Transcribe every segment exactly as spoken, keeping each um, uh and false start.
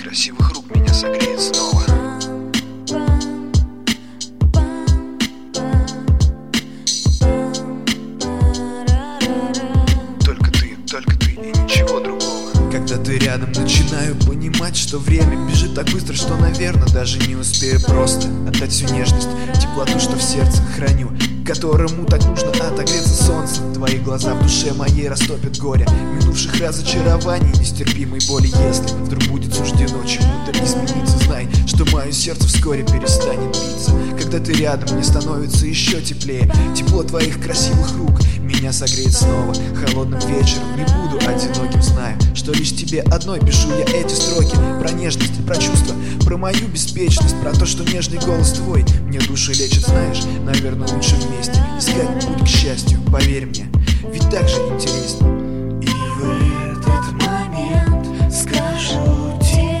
красивых рук меня согреет снова. Только ты, только ты и ничего другого. Когда ты рядом, начинаю понимать, что время бежит так быстро, что, наверное, даже не успею просто отдать всю нежность, теплоту, что в сердце храню, которому так нужно отогреться солнцем. Твои глаза в душе моей растопят горе минувших разочарований, нестерпимой боли. Если вдруг будет суждено чему-то измениться, знай, что мое сердце вскоре перестанет биться. Когда ты рядом, мне становится еще теплее. Тепло твоих красивых рук меня согреет снова. Холодным вечером не буду одиноким, знаю, что лишь тебе одной пишу я эти строки. Про нежность, про чувства, про мою беспечность, про то, что нежный голос твой мне душу лечит. Знаешь, наверное, лучше вместе искать путь к счастью, поверь мне, ведь так же интереснее. И в этот момент скажу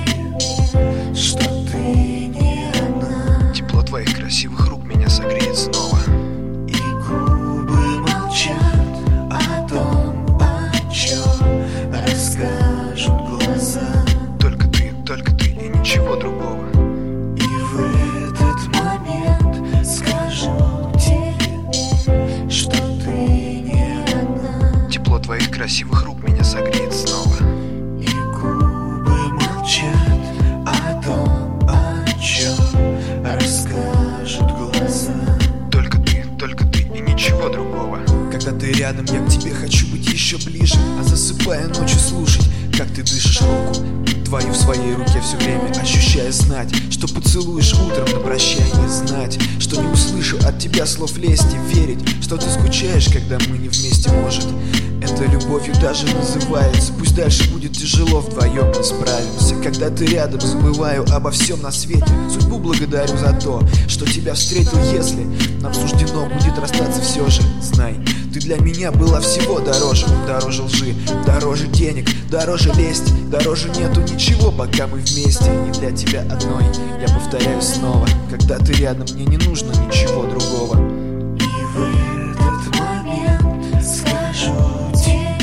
тебе, что ты не одна. Тепло твоих красивых рук меня согреет снова. И губы молчат о том, о чем расскажут глаза. Только ты, только ты и ничего другого. И в этот момент скажу тебе, что ты не одна. Тепло твоих красивых рук меня согреет снова. И губы молчат о том, о чем расскажут глаза. Только ты, только ты и ничего другого. Когда ты рядом, я к тебе хочу быть еще ближе, а засыпая ночью слушать, как ты дышишь, руку твою в своей руке все время ощущая, знать, что поцелуешь утром на прощание, знать, что не услышу от тебя слов лести, верить, что ты скучаешь, когда мы не вместе, может, это любовью даже называется. Пусть дальше будет тяжело, вдвоем мы справимся. Когда ты рядом, забываю обо всем на свете. Судьбу благодарю за то, что тебя встретил. Если нам суждено будет расстаться, все же знай, ты для меня была всего дороже. Дороже лжи, дороже денег, дороже лести, дороже нету ничего, пока мы вместе. Не для тебя одной, я повторяю снова, когда ты рядом, мне не нужно ничего другого. И в этот момент скажу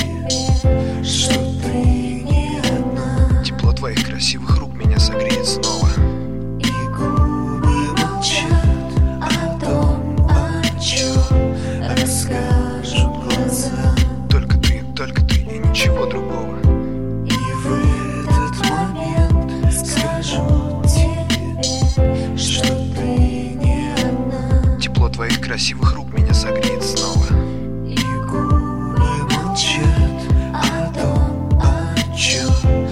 тебе, что ты не одна. Тепло твоих красивых рук меня согреет снова. И губы молчат о том, о чем расскажут глаза. Только ты, только ты и ничего другого. И в этот момент скажу тебе, что ты не одна. Тепло твоих красивых рук меня согреет снова. И губы молчат о том, о чем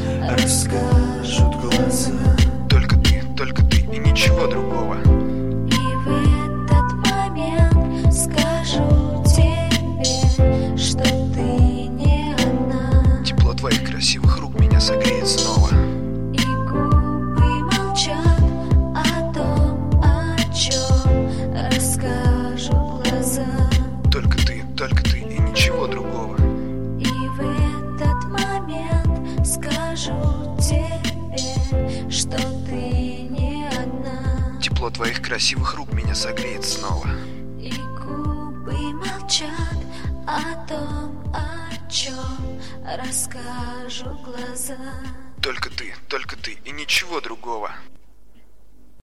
расскажут глаза. Только ты, только ты и ничего другого. И в этот момент скажу тебе, что ты не одна. Тепло твоих красивых рук меня согреет снова. И губы молчат о том, о чем расскажут глаза. Только ты, только ты и ничего другого. И в этот момент скажу тебе, что ты не одна. Тепло твоих красивых рук меня согреет снова. И губы молчат о том, о чем расскажут глаза. Только ты, только ты и ничего другого.